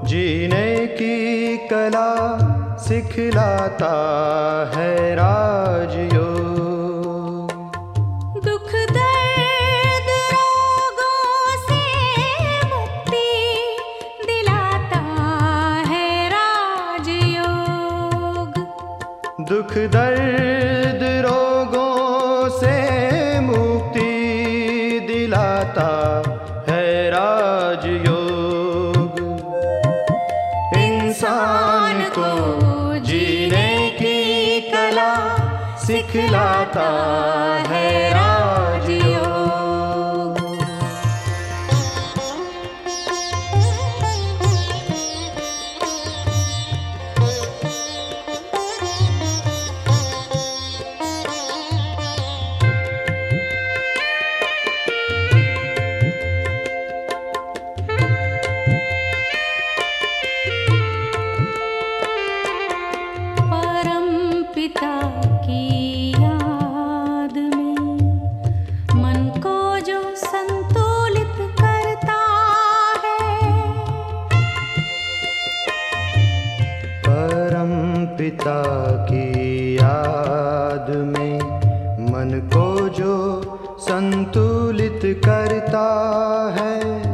जीने की कला सिखलाता है राजयोग। दुख दर्द रोगों से मुक्ति दिलाता है राजयोग। दुख दर्द रोगों से मुक्ति दिलाता है राजयोग। इंसान को जीने की कला सिखलाता है राजयोग। पिता की याद में मन को जो संतुलित करता है। परम पिता की याद में मन को जो संतुलित करता है।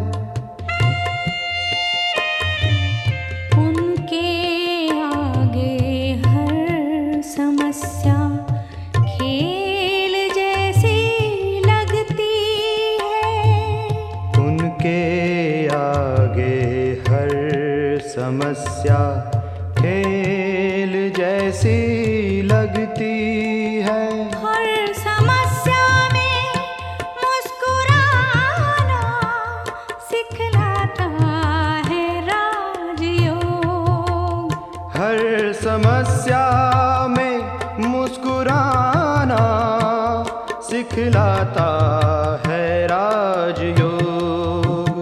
समस्या खेल जैसी लगती है। उनके आगे हर समस्या खेल जैसी लगती है। हर समस्या में मुस्कुराना सिखलाता है राजयोग। हर समस्या मुस्कुराना सिखलाता है राजयोग।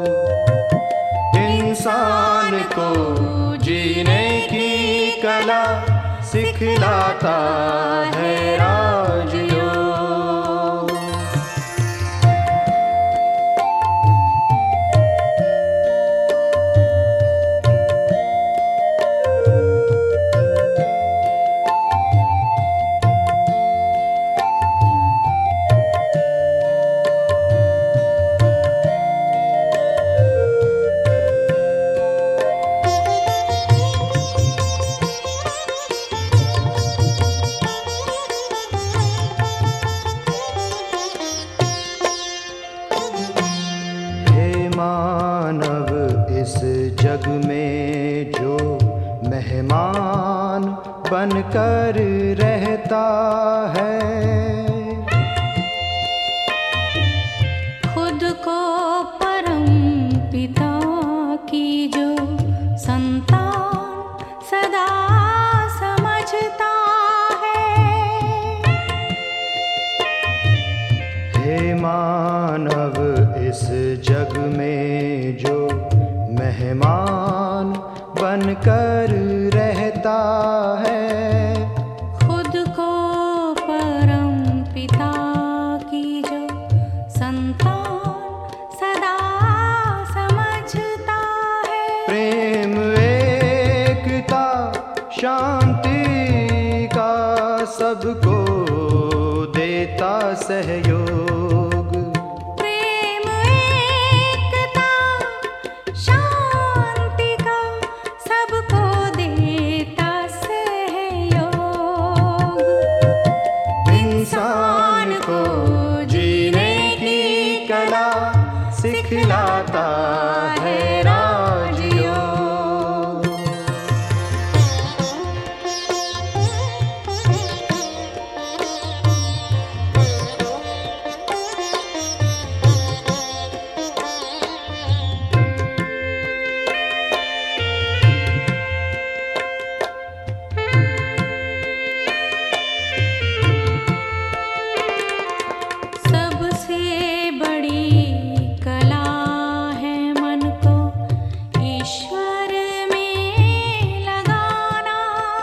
इंसान को जीने की कला सिखलाता है राजयोग। मानव इस जग में जो मेहमान बनकर रहता है। खुद को परम पिता की जो संतान सदा समझता है। हे मानव इस जग में जो मेहमान बनकर रहता है। खुद को परम पिता की जो संतान सदा समझता है। प्रेम एकता शांति का सबको देता सहयोग। सिखलाता है राजयोग। सबसे बड़ी कला है मन को ईश्वर में लगाना।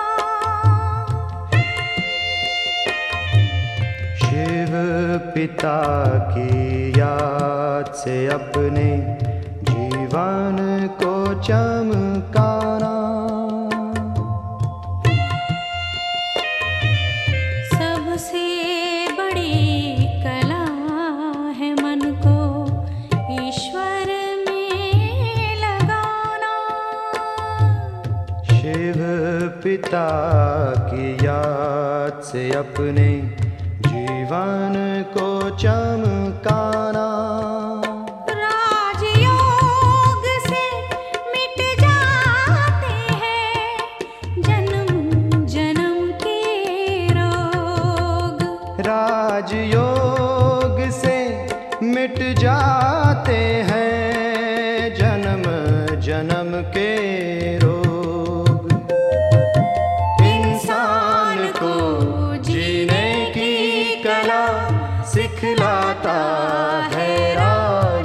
शिव पिता की याद से अपने जीवन को चमकाना। सबसे बड़ी कला है मन को ईश्वर में लगाना। शिव पिता की याद से अपने जीवन को चमकाना। राजयोग से मिट जाते हैं जन्म जन्म के रोग। राजयोग से मिट जाते हैं जन्म जन्म के रोग। इंसान को जीने की कला सिखलाता है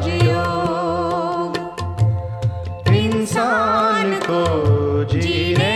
राजयोग। इंसान को जीने